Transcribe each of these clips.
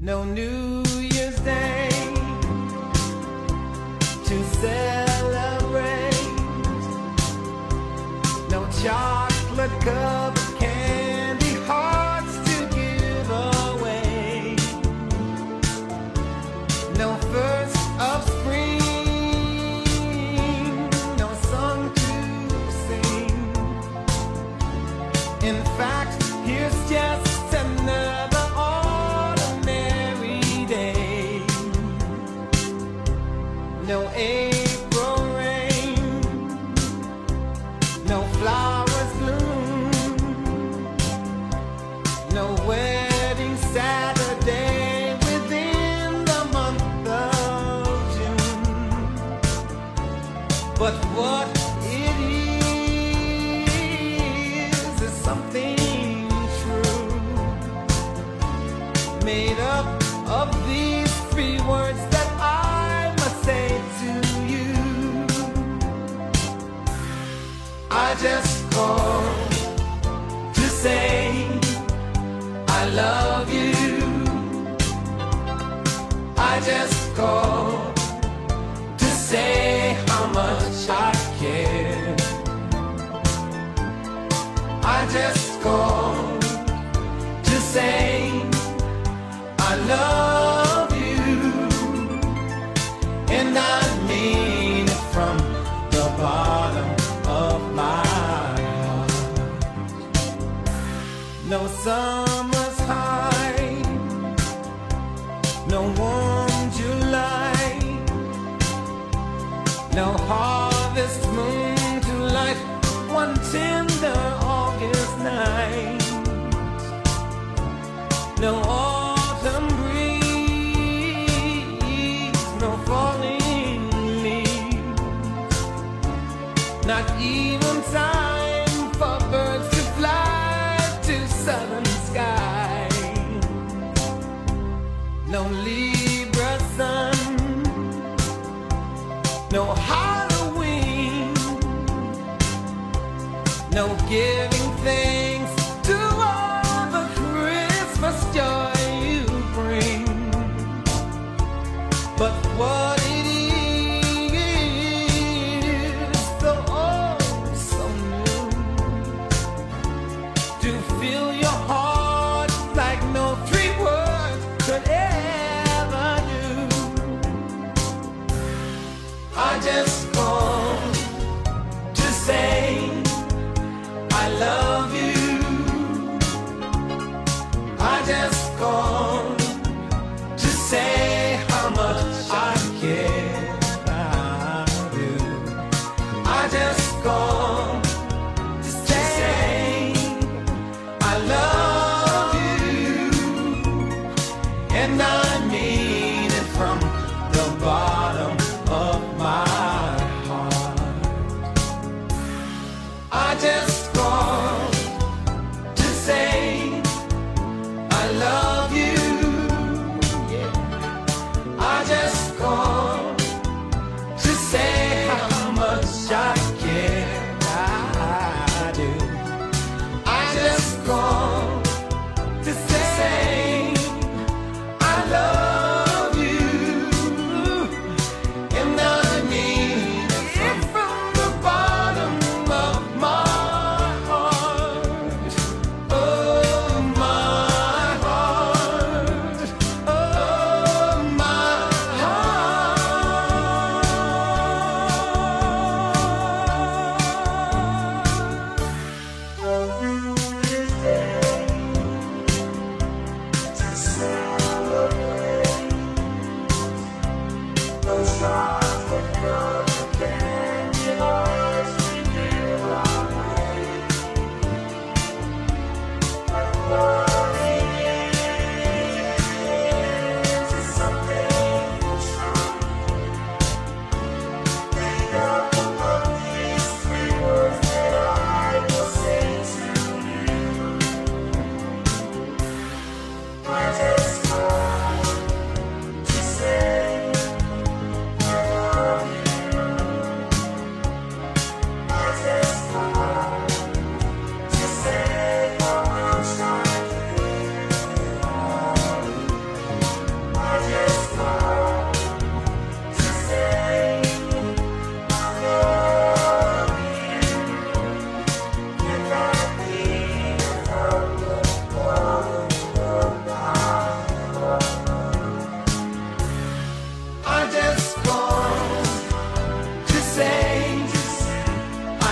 No New Year's Day to celebrate. No chocolate cup of candy hearts to give away. No first of spring, no song to sing. In fact, here's just another no April rain, no flowers bloom, no wedding Saturday within the month of June. But what it is something true, made up of these three words that I must say to you. I just called to say I love you. I just called to say how much I care. I just called to say I love you, and I mean it from the bottom of my heart. No summer's high, no warm July, no harvest moon to light one tender August night. No autumn breeze, no falling leaves, not even time for birds to fly to southern skies. No Libra sun, no Halloween, no giving thanks to all the Christmas joy you bring. But what it is, so oh so new, to fill your heart like no three words could ever do. I just called to say I love you. I just called to say how much I care. I do. I just called to say I love you, and I mean it from the bottom of my heart. I just called to say I love you. Yeah. I just called to say how much I care. I do. I just called to say I love you, and I mean it from the bottom of my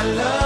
love.